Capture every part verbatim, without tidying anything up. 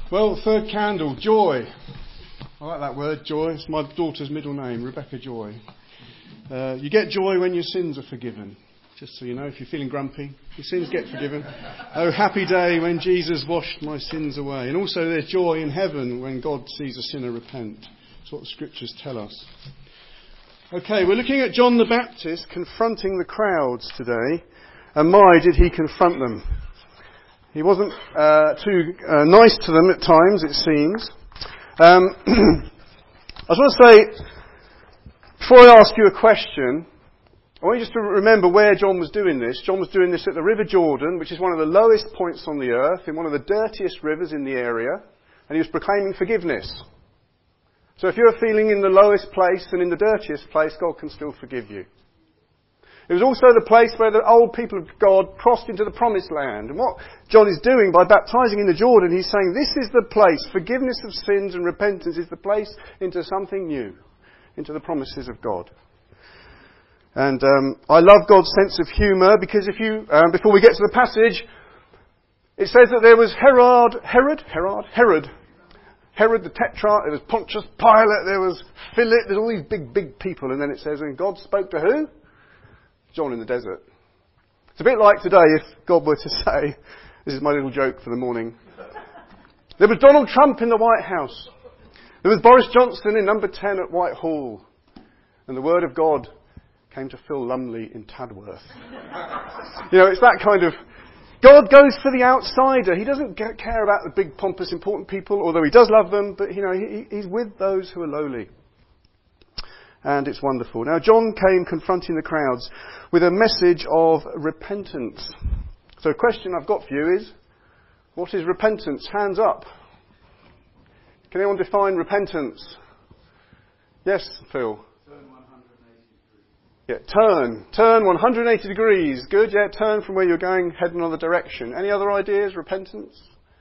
Well, third candle, joy. I like that word, joy. It's my daughter's middle name, Rebecca Joy. Uh, you get joy when your sins are forgiven. Just so you know, if you're feeling grumpy, your sins get forgiven. Oh, happy day when Jesus washed my sins away. And also there's joy in heaven when God sees a sinner repent. That's what the scriptures tell us. Okay, we're looking at John the Baptist confronting the crowds today. And my, did he confront them. He wasn't uh, too uh, nice to them at times, it seems. Um, I just want to say, before I ask you a question, I want you just to remember where John was doing this. John was doing this at the River Jordan, which is one of the lowest points on the earth, in one of the dirtiest rivers in the area, and he was proclaiming forgiveness. So if you're feeling in the lowest place and in the dirtiest place, God can still forgive you. It was also the place where the old people of God crossed into the promised land. And what John is doing by baptizing in the Jordan, he's saying this is the place, forgiveness of sins and repentance is the place into something new, into the promises of God. And um, I love God's sense of humour, because if you, um, before we get to the passage, it says that there was Herod, Herod, Herod, Herod, Herod the Tetrarch, there was Pontius Pilate, there was Philip, there's all these big, big people. And then it says, and God spoke to who? John in the desert. It's a bit like today if God were to say, this is my little joke for the morning, there was Donald Trump in the White House. There was Boris Johnson in number ten at Whitehall. And the word of God came to Phil Lumley in Tadworth. You know, it's that kind of, God goes for the outsider. He doesn't get, care about the big, pompous, important people, although he does love them, but, you know, he, he's with those who are lowly. And it's wonderful. Now, John came confronting the crowds with a message of repentance. So, a question I've got for you is, what is repentance? Hands up. Can anyone define repentance? Yes, Phil. Turn one hundred eighty degrees. Yeah, turn. Turn one hundred eighty degrees. Good, yeah, turn from where you're going, head in another direction. Any other ideas? Repentance?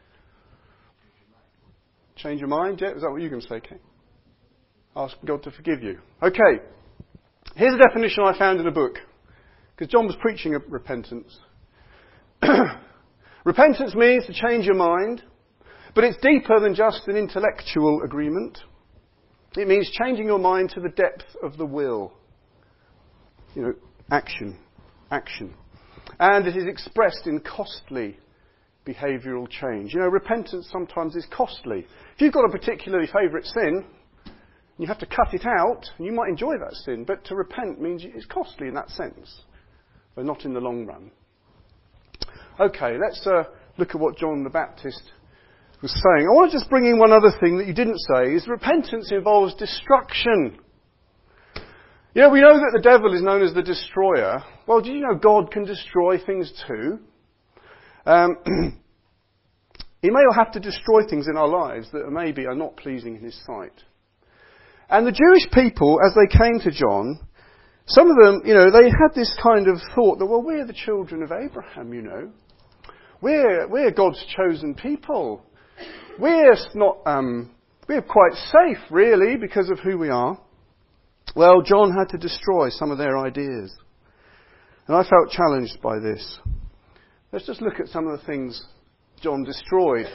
Change your mind? Yeah, is that what you're going to say, Kate? Ask God to forgive you. Okay, here's a definition I found in a book, because John was preaching of repentance. Repentance means to change your mind, but it's deeper than just an intellectual agreement. It means changing your mind to the depth of the will. You know, action, action. And it is expressed in costly behavioural change. You know, repentance sometimes is costly. If you've got a particularly favourite sin, you have to cut it out, and you might enjoy that sin, but to repent means it's costly in that sense, but not in the long run. Okay, let's uh, look at what John the Baptist was saying. I want to just bring in one other thing that you didn't say, is repentance involves destruction. You know, we know that the devil is known as the destroyer. Well, did you know God can destroy things too? Um, he may have to destroy things in our lives that maybe are not pleasing in his sight. And the Jewish people, as they came to John, some of them, you know, they had this kind of thought that, well, we're the children of Abraham, you know. We're, we're God's chosen people. We're not, um, we're quite safe, really, because of who we are. Well, John had to destroy some of their ideas. And I felt challenged by this. Let's just look at some of the things John destroyed.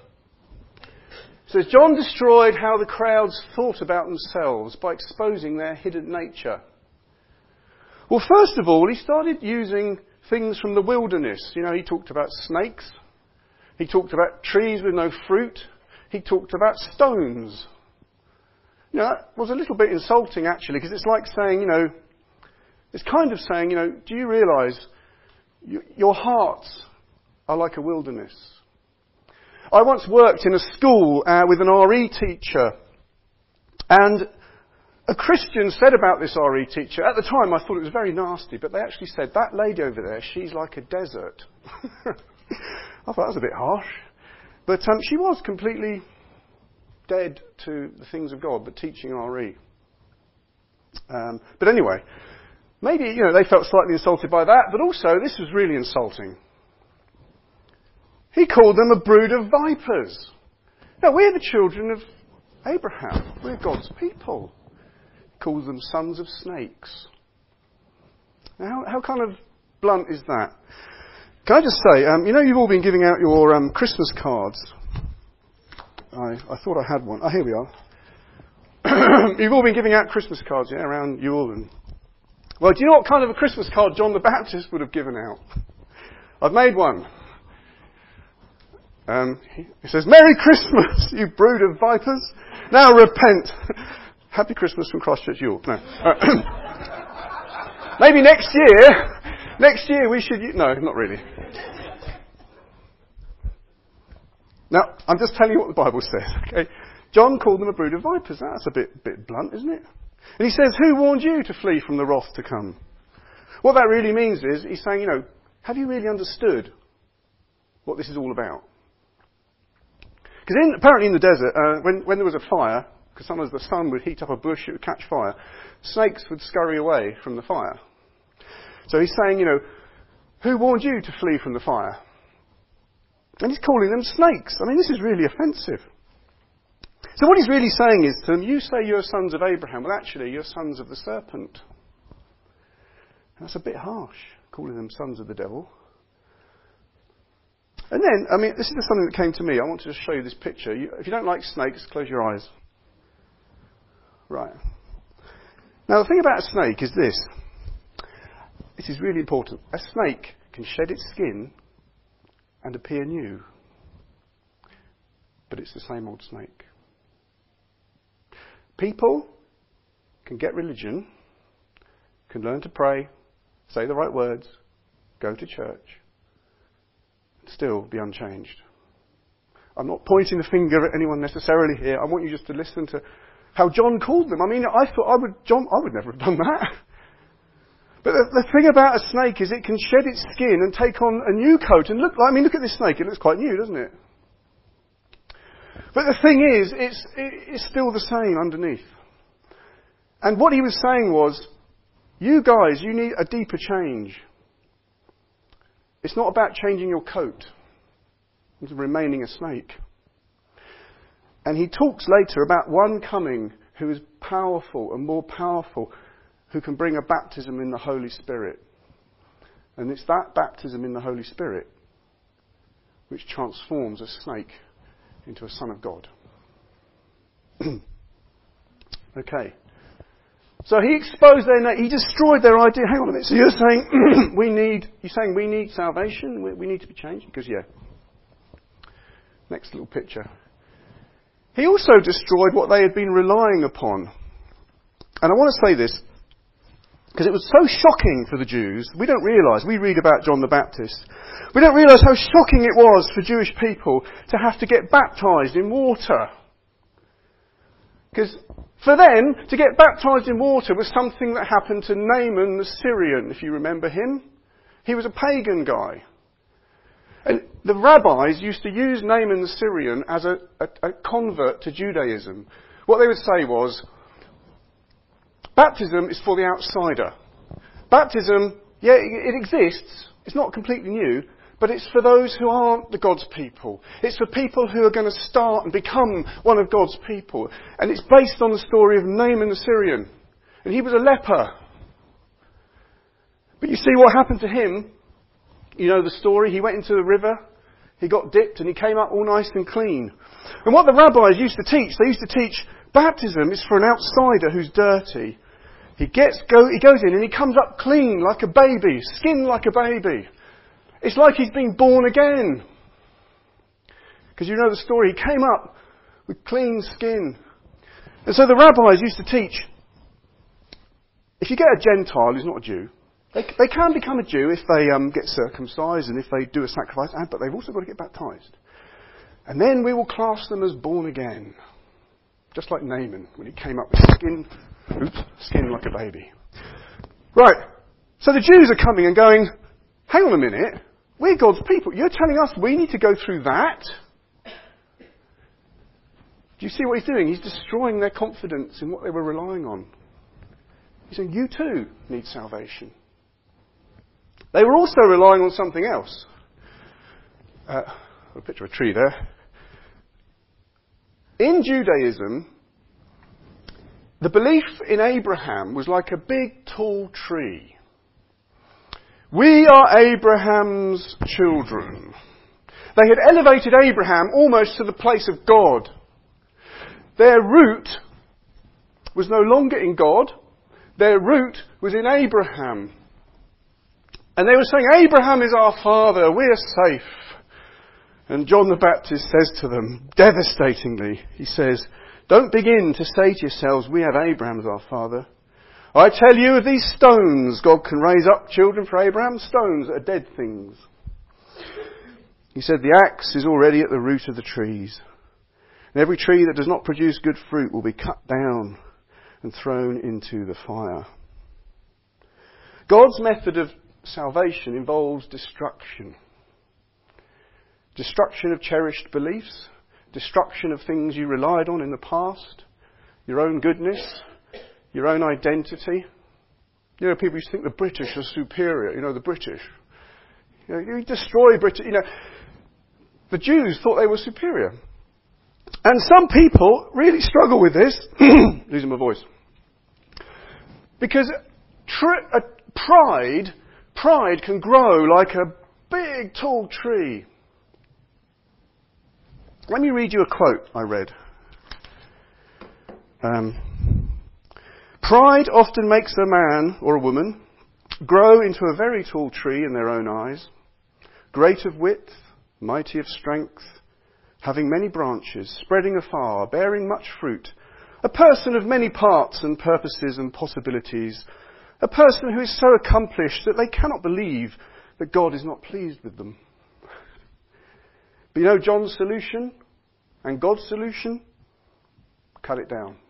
It says, John destroyed how the crowds thought about themselves by exposing their hidden nature. Well, first of all, he started using things from the wilderness. You know, he talked about snakes. He talked about trees with no fruit. He talked about stones. You know, that was a little bit insulting, actually, because it's like saying, you know, it's kind of saying, you know, do you realise you, your hearts are like a wilderness? I once worked in a school uh, with an R E teacher, and a Christian said about this R E teacher, at the time I thought it was very nasty, but they actually said, that lady over there, she's like a desert. I thought that was a bit harsh. But um, she was completely dead to the things of God, but teaching R E. Um, but anyway, maybe, you know, they felt slightly insulted by that, but also this was really insulting. He called them a brood of vipers. Now, we're the children of Abraham. We're God's people. He calls them sons of snakes. Now, how, how kind of blunt is that? Can I just say, um, you know, you've all been giving out your um, Christmas cards. I, I thought I had one. Oh, here we are. You've all been giving out Christmas cards, yeah, around Yule. And well, do you know what kind of a Christmas card John the Baptist would have given out? I've made one. Um, it says, "Merry Christmas, you brood of vipers. Now repent." Happy Christmas from Christchurch Yule. No. Uh, maybe next year, next year we should... No, not really. Now, I'm just telling you what the Bible says, okay? John called them a brood of vipers. That's a bit, bit blunt, isn't it? And he says, "Who warned you to flee from the wrath to come?" What that really means is, he's saying, you know, have you really understood what this is all about? Because apparently in the desert, uh, when, when there was a fire, because sometimes the sun would heat up a bush, it would catch fire, snakes would scurry away from the fire. So he's saying, you know, who warned you to flee from the fire? And he's calling them snakes. I mean, this is really offensive. So what he's really saying is to them, you say you're sons of Abraham. Well, actually, you're sons of the serpent. And that's a bit harsh, calling them sons of the devil. And then, I mean, this is something that came to me. I want to just show you this picture. You, if you don't like snakes, close your eyes. Right. Now, the thing about a snake is this. This is really important. A snake can shed its skin and appear new. But it's the same old snake. People can get religion, can learn to pray, say the right words, go to church, and still be unchanged. I'm not pointing the finger at anyone necessarily here. I want you just to listen to how John called them. I mean, I thought I would, John, I would never have done that. But the, the thing about a snake is it can shed its skin and take on a new coat. And look, I mean, look at this snake. It looks quite new, doesn't it? But the thing is, it's, it's still the same underneath. And what he was saying was, you guys, you need a deeper change. It's not about changing your coat. It's remaining a snake. And he talks later about one coming who is powerful and more powerful, who can bring a baptism in the Holy Spirit. And it's that baptism in the Holy Spirit which transforms a snake into a son of God. Okay. So he exposed their, na- he destroyed their idea. Hang on a minute. So you're saying we need, you're saying we need salvation? We, we need to be changed? Because yeah. Next little picture. He also destroyed what they had been relying upon. And I want to say this, because it was so shocking for the Jews. We don't realise, we read about John the Baptist. We don't realise how shocking it was for Jewish people to have to get baptised in water. Because for them, to get baptised in water was something that happened to Naaman the Syrian, if you remember him. He was a pagan guy. And the rabbis used to use Naaman the Syrian as a, a, a convert to Judaism. What they would say was, baptism is for the outsider. Baptism, yeah, it, it exists. It's not completely new. But it's for those who aren't the God's people. It's for people who are going to start and become one of God's people. And it's based on the story of Naaman the Syrian. And he was a leper. But you see what happened to him. You know the story. He went into the river. He got dipped and he came up all nice and clean. And what the rabbis used to teach, they used to teach baptism is for an outsider who's dirty. He gets go, he goes in and he comes up clean like a baby, skin like a baby. It's like he's been born again. Because you know the story. He came up with clean skin. And so the rabbis used to teach, if you get a Gentile who's not a Jew, they, they can become a Jew if they um, get circumcised and if they do a sacrifice, but they've also got to get baptised. And then we will class them as born again. Just like Naaman, when he came up with skin, oops, skin like a baby. Right, so the Jews are coming and going, hang on a minute, we're God's people. You're telling us we need to go through that? Do you see what he's doing? He's destroying their confidence in what they were relying on. He's saying, you too need salvation. They were also relying on something else. Uh, a picture of a tree there. In Judaism, the belief in Abraham was like a big, tall tree. We are Abraham's children. They had elevated Abraham almost to the place of God Their root was no longer in God. Their root was in Abraham. And they were saying, Abraham is our father, we're safe. And John the Baptist says to them, devastatingly, he says, don't begin to say to yourselves, we have Abraham as our father. I tell you, of these stones, God can raise up children for Abraham, stones that are dead things. He said, the axe is already at the root of the trees. And every tree that does not produce good fruit will be cut down and thrown into the fire. God's method of salvation involves destruction. Destruction of cherished beliefs, destruction of things you relied on in the past, your own goodness, your own identity. You know, people used to think the British are superior, you know, the British. You know, you destroy Britain, you know. The Jews thought they were superior. And some people really struggle with this, losing my voice, because tr- uh, pride, pride can grow like a big tall tree. Let me read you a quote I read. Um, Pride often makes a man or a woman grow into a very tall tree in their own eyes, great of width, mighty of strength, having many branches, spreading afar, bearing much fruit, a person of many parts and purposes and possibilities, a person who is so accomplished that they cannot believe that God is not pleased with them. But you know John's solution and God's solution? Cut it down.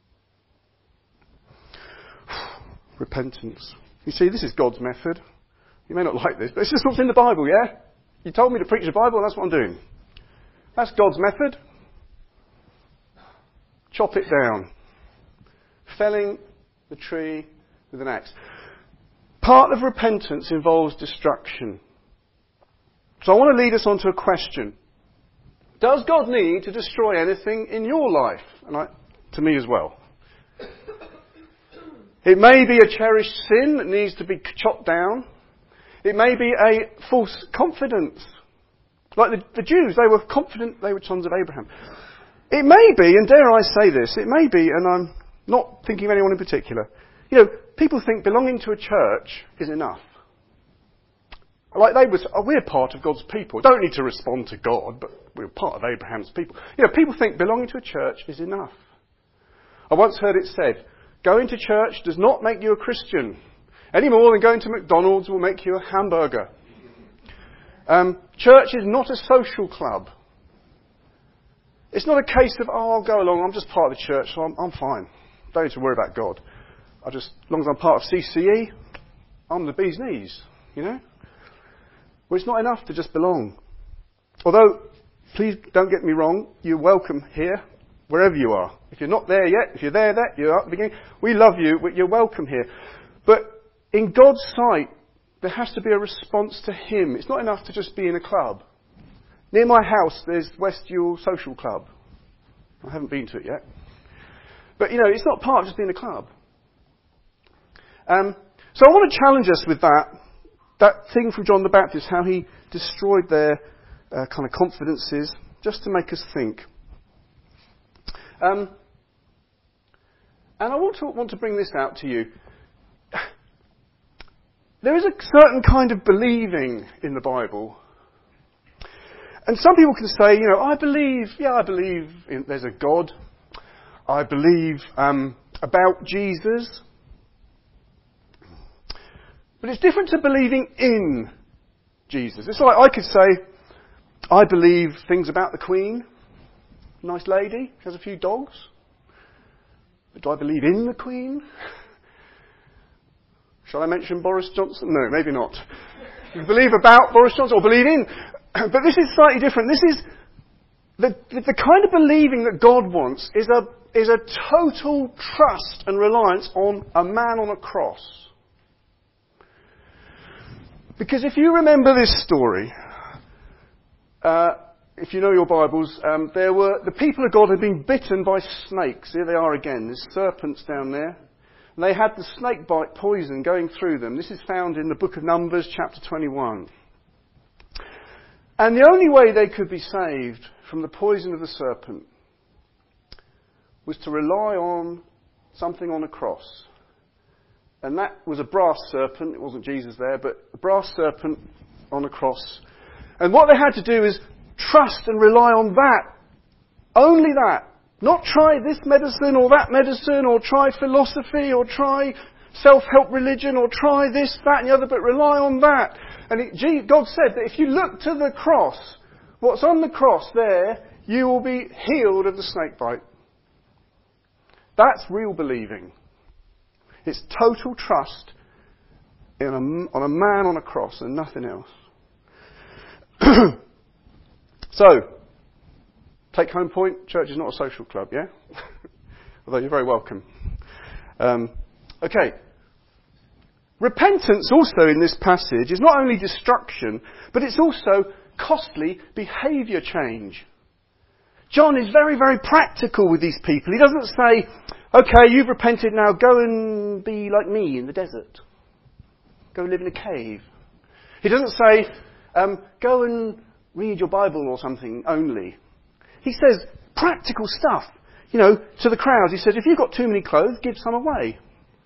Repentance. You see, this is God's method. You may not like this, but it's just what's in the Bible, yeah? You told me to preach the Bible, and that's what I'm doing. That's God's method. Chop it down. Felling the tree with an axe. Part of repentance involves destruction. So I want to lead us on to a question. Does God need to destroy anything in your life? And I, to me as well. It may be a cherished sin that needs to be chopped down. It may be a false confidence. Like the, the Jews, they were confident they were sons of Abraham. It may be, and dare I say this, it may be, and I'm not thinking of anyone in particular, you know, people think belonging to a church is enough. Like they was, oh, we're part of God's people. Don't need to respond to God, but we're part of Abraham's people. You know, people think belonging to a church is enough. I once heard it said, going to church does not make you a Christian any more than going to McDonald's will make you a hamburger. Um, church is not a social club. It's not a case of, oh, I'll go along, I'm just part of the church, so I'm, I'm fine. Don't need to worry about God. I just, as long as I'm part of C C E, I'm the bee's knees, you know? Well, it's not enough to just belong. Although, please don't get me wrong, you're welcome here, wherever you are. If you're not there yet, if you're there, there, you're at the beginning, we love you, but you're welcome here. But in God's sight, there has to be a response to Him. It's not enough to just be in a club. Near my house, there's West Ewell Social Club. I haven't been to it yet. But, you know, it's not part of just being a club. Um, so I want to challenge us with that. That thing from John the Baptist, how he destroyed their uh, kind of confidences, just to make us think. Um, and I want to, want to bring this out to you. There is a certain kind of believing in the Bible. And some people can say, you know, I believe, yeah, I believe in, there's a God. I believe um, about Jesus. But it's different to believing in Jesus. It's like I could say, I believe things about the Queen. Nice lady. She has a few dogs. But do I believe in the Queen? Shall I mention Boris Johnson? No, maybe not. You believe about Boris Johnson or believe in. But this is slightly different. This is the, the kind of believing that God wants is a, is a total trust and reliance on a man on a cross. Because if you remember this story, uh, if you know your Bibles, um, there were the people of God had been bitten by snakes. Here they are again. There's serpents down there. And they had the snake bite poison going through them. This is found in the book of Numbers, chapter twenty-one. And the only way they could be saved from the poison of the serpent was to rely on something on a cross. And that was a brass serpent. It wasn't Jesus there, but a brass serpent on a cross. And what they had to do is trust and rely on that. Only that. Not try this medicine or that medicine, or try philosophy, or try self-help religion, or try this, that and the other, but rely on that. And it, God said that if you look to the cross, what's on the cross there, you will be healed of the snake bite. That's real believing. It's total trust in a, on a man on a cross and nothing else. So, take home point, church is not a social club, yeah? Although you're very welcome. Um, okay. Repentance also in this passage is not only destruction, but it's also costly behaviour change. John is very, very practical with these people. He doesn't say, okay, you've repented, now go and be like me in the desert. Go live in a cave. He doesn't say, um, go and read your Bible or something only. He says practical stuff. You know, to the crowds, he says, if you've got too many clothes, give some away.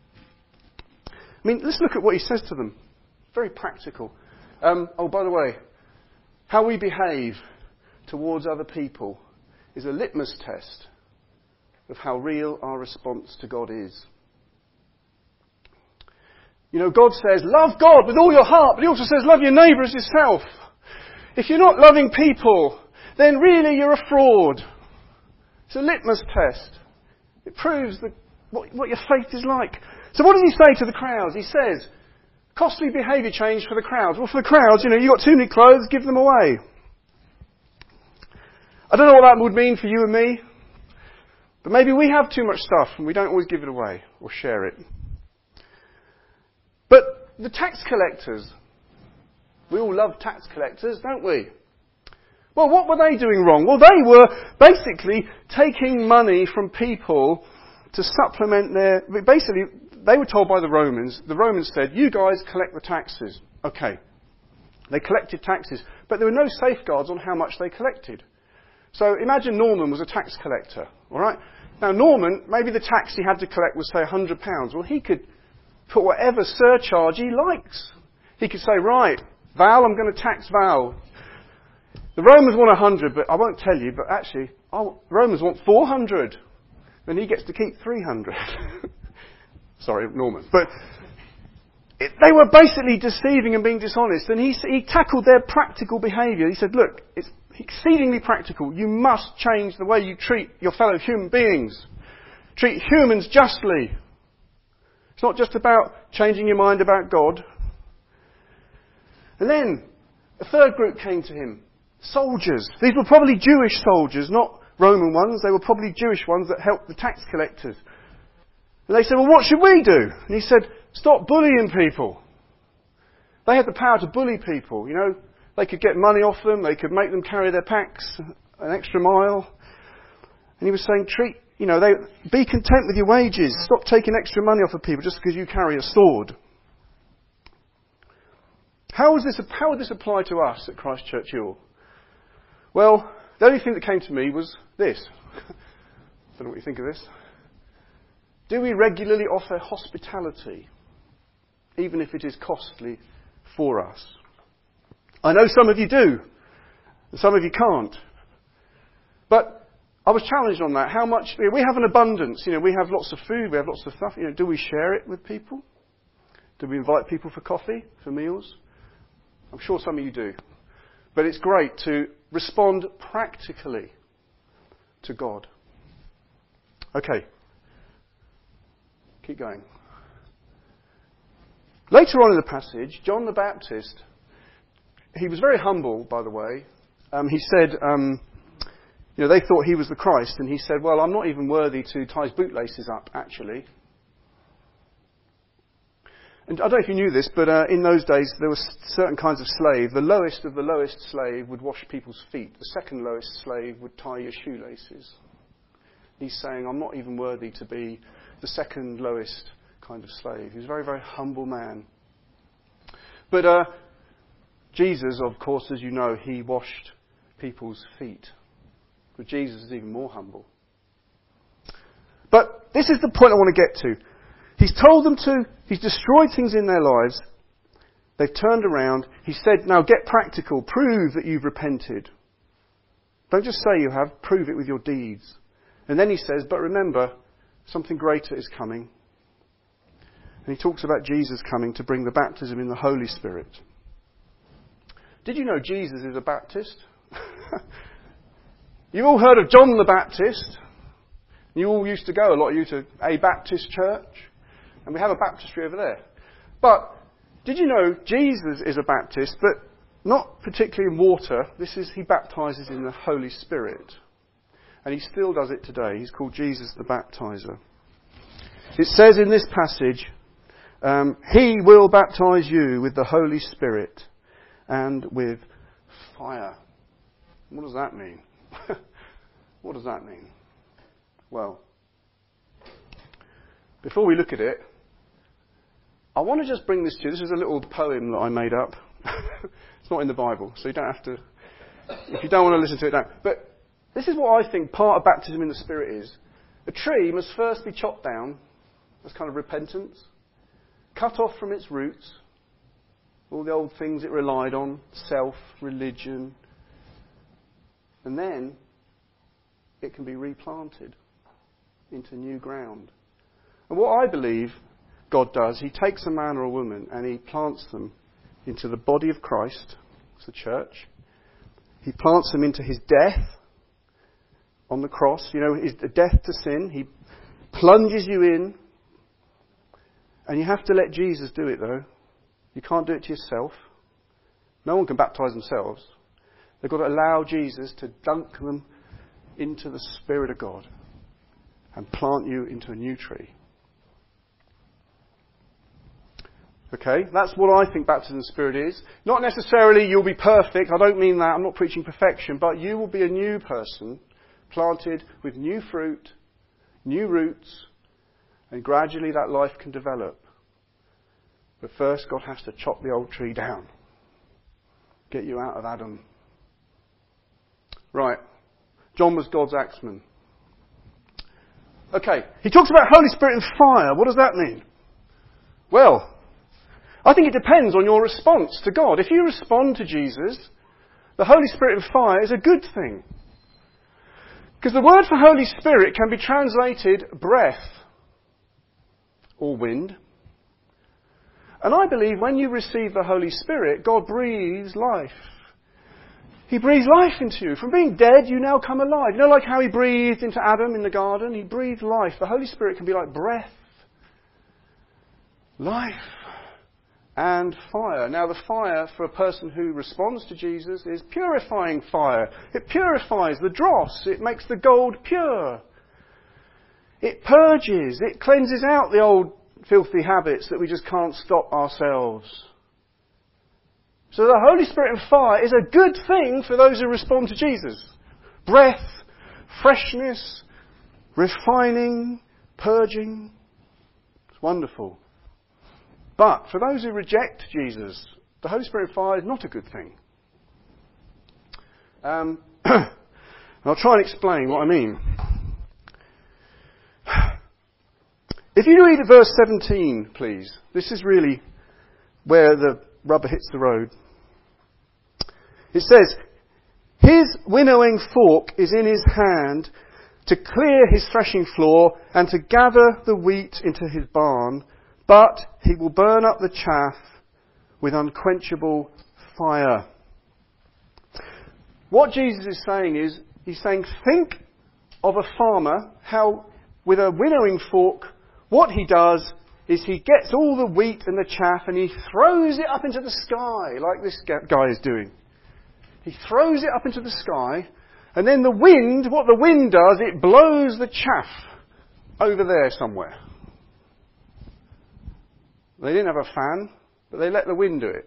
I mean, let's look at what he says to them. Very practical. Um, oh, by the way, how we behave towards other people is a litmus test of how real our response to God is. You know, God says, love God with all your heart, but he also says, love your neighbour as yourself. If you're not loving people, then really you're a fraud. It's a litmus test. It proves the, what, what your faith is like. So what does he say to the crowds? He says, costly behaviour change for the crowds. Well, for the crowds, you know, you've got too many clothes, give them away. I don't know what that would mean for you and me, but maybe we have too much stuff and we don't always give it away or share it. But the tax collectors, we all love tax collectors, don't we? Well, what were they doing wrong? Well, they were basically taking money from people to supplement their... Basically, they were told by the Romans, the Romans said, you guys collect the taxes. Okay. They collected taxes, but there were no safeguards on how much they collected. So imagine Norman was a tax collector, all right? Now Norman, maybe the tax he had to collect was, say, one hundred pounds. Well, he could put whatever surcharge he likes. He could say, right, Val, I'm going to tax Val. The Romans want one hundred, but I won't tell you, but actually, oh, the Romans want four hundred. Then he gets to keep three hundred. Sorry, Norman. But it, they were basically deceiving and being dishonest. And he, he tackled their practical behaviour. He said, look, it's exceedingly practical. You must change the way you treat your fellow human beings. Treat humans justly. It's not just about changing your mind about God. And then a third group came to him. Soldiers. These were probably Jewish soldiers, not Roman ones. They were probably Jewish ones that helped the tax collectors. And they said, well, what should we do? And he said, stop bullying people. They had the power to bully people, you know. They could get money off them. They could make them carry their packs an extra mile. And he was saying, treat, you know, they be content with your wages. Stop taking extra money off of people just because you carry a sword. How is this? How would this apply to us at Christ Church Ewell? Well, the only thing that came to me was this. I don't know what you think of this. Do we regularly offer hospitality, even if it is costly for us? I know some of you do, and some of you can't. But I was challenged on that. How much, you know, we have an abundance. You know, we have lots of food, we have lots of stuff. You know, do we share it with people? Do we invite people for coffee, for meals? I'm sure some of you do. But it's great to respond practically to God. Okay. Keep going. Later on in the passage, John the Baptist, he was very humble, by the way. Um, he said, um, you know, they thought he was the Christ, and he said, well, I'm not even worthy to tie his bootlaces up, actually. And I don't know if you knew this, but uh, in those days there were certain kinds of slave. The lowest of the lowest slave would wash people's feet. The second lowest slave would tie your shoelaces. He's saying, I'm not even worthy to be the second lowest kind of slave. He was a very, very humble man. But uh, Jesus, of course, as you know, he washed people's feet. But Jesus is even more humble. But this is the point I want to get to. He's told them to, he's destroyed things in their lives. They've turned around. He said, now get practical. Prove that you've repented. Don't just say you have, prove it with your deeds. And then he says, but remember, something greater is coming. And he talks about Jesus coming to bring the baptism in the Holy Spirit. Did you know Jesus is a Baptist? You've all heard of John the Baptist. You all used to go, a lot of you, to a Baptist church. And we have a baptistry over there. But did you know Jesus is a Baptist, but not particularly in water. This is, he baptizes in the Holy Spirit. And he still does it today. He's called Jesus the Baptizer. It says in this passage, um, he will baptize you with the Holy Spirit and with fire. What does that mean? What does that mean? Well, before we look at it, I want to just bring this to you. This is a little poem that I made up. It's not in the Bible, so you don't have to, if you don't want to listen to it, don't. But this is what I think part of baptism in the Spirit is. A tree must first be chopped down. That's kind of repentance. Cut off from its roots. All the old things it relied on. Self, religion. And then it can be replanted into new ground. And what I believe God does, he takes a man or a woman and he plants them into the body of Christ, it's the church. He plants them into his death on the cross. You know, his death to sin. He plunges you in. And you have to let Jesus do it, though. You can't do it to yourself. No one can baptize themselves. They've got to allow Jesus to dunk them into the Spirit of God and plant you into a new tree. Okay, that's what I think baptism in the Spirit is. Not necessarily you'll be perfect. I don't mean that. I'm not preaching perfection. But you will be a new person, planted with new fruit, new roots, and gradually that life can develop. But first, God has to chop the old tree down. Get you out of Adam. Right. John was God's axeman. Okay. He talks about Holy Spirit and fire. What does that mean? Well, I think it depends on your response to God. If you respond to Jesus, the Holy Spirit and fire is a good thing. Because the word for Holy Spirit can be translated breath or wind. And I believe when you receive the Holy Spirit, God breathes life. He breathes life into you. From being dead, you now come alive. You know, like how he breathed into Adam in the garden? He breathed life. The Holy Spirit can be like breath, life, and fire. Now, the fire for a person who responds to Jesus is purifying fire. It purifies the dross. It makes the gold pure. It purges. It cleanses out the old filthy habits that we just can't stop ourselves. So the Holy Spirit and fire is a good thing for those who respond to Jesus. Breath, freshness, refining, purging. It's wonderful. But for those who reject Jesus, the Holy Spirit and fire is not a good thing. Um, I'll try and explain what I mean. If you read verse seventeen, please. This is really where the rubber hits the road. It says, his winnowing fork is in his hand to clear his threshing floor and to gather the wheat into his barn, but he will burn up the chaff with unquenchable fire. What Jesus is saying is, he's saying, think of a farmer, how with a winnowing fork, what he does is he gets all the wheat and the chaff and he throws it up into the sky, like this guy is doing. He throws it up into the sky, and then the wind, what the wind does, it blows the chaff over there somewhere. They didn't have a fan, but they let the wind do it.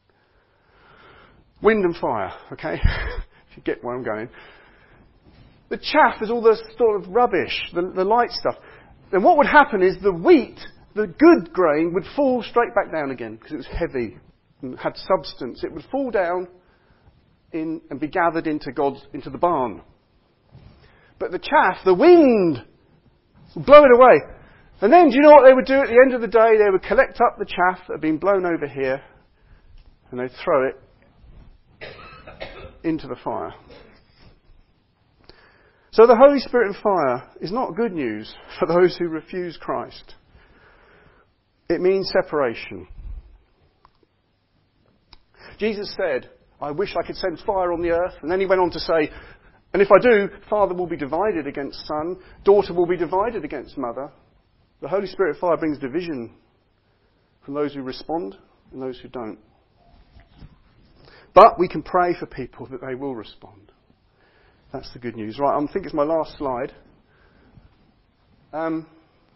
Wind and fire, okay? If you get where I'm going. The chaff is all the sort of rubbish, the, the light stuff. Then what would happen is the wheat, the good grain, would fall straight back down again because it was heavy and had substance. It would fall down in and be gathered into God's into the barn. But the chaff, the wind, blow it away. And then, do you know what they would do at the end of the day? They would collect up the chaff that had been blown over here, and they'd throw it into the fire. So the Holy Spirit and fire is not good news for those who refuse Christ. It means separation. Jesus said, I wish I could send fire on the earth. And then he went on to say, and if I do, father will be divided against son, daughter will be divided against mother. The Holy Spirit fire brings division from those who respond and those who don't. But we can pray for people that they will respond. That's the good news. Right, I think it's my last slide. Um,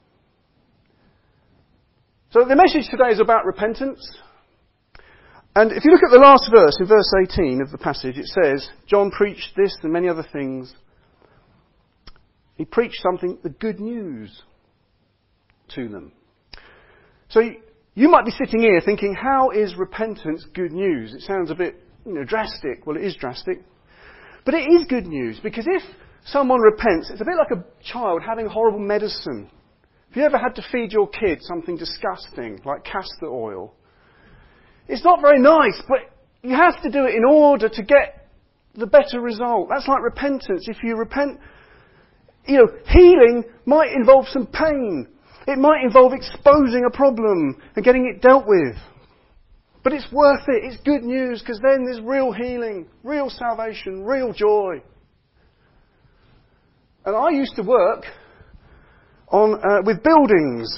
so the message today is about repentance. And if you look at the last verse, in verse eighteen of the passage, it says, John preached this and many other things. He preached something, the good news, to them. So you might be sitting here thinking, how is repentance good news? It sounds a bit, you know, drastic. Well, it is drastic. But it is good news, because if someone repents, it's a bit like a child having horrible medicine. Have you ever had to feed your kid something disgusting, like castor oil? It's not very nice, but you have to do it in order to get the better result. That's like repentance. If you repent, you know, healing might involve some pain. It might involve exposing a problem and getting it dealt with. But it's worth it. It's good news, because then there's real healing, real salvation, real joy. And I used to work on uh, with buildings.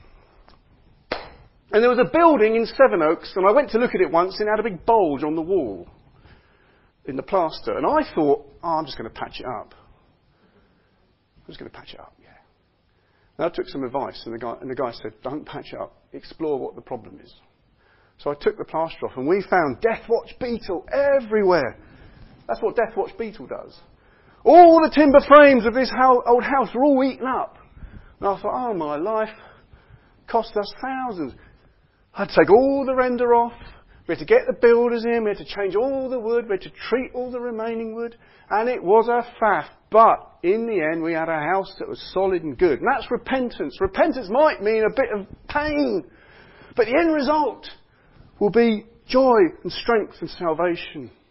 And there was a building in Sevenoaks, and I went to look at it once, and it had a big bulge on the wall in the plaster. And I thought, oh, I'm just going to patch it up. I'm just going to patch it up, yeah. And I took some advice, and the guy, and the guy said, don't patch it up. Explore what the problem is. So I took the plaster off, and we found Death Watch beetle everywhere. That's what Death Watch beetle does. All the timber frames of this ho- old house were all eaten up. And I thought, oh, my life cost us thousands. I had to take all the render off. We had to get the builders in. We had to change all the wood. We had to treat all the remaining wood. And it was a faff. But in the end, we had a house that was solid and good. And that's repentance. Repentance might mean a bit of pain. But the end result will be joy and strength and salvation.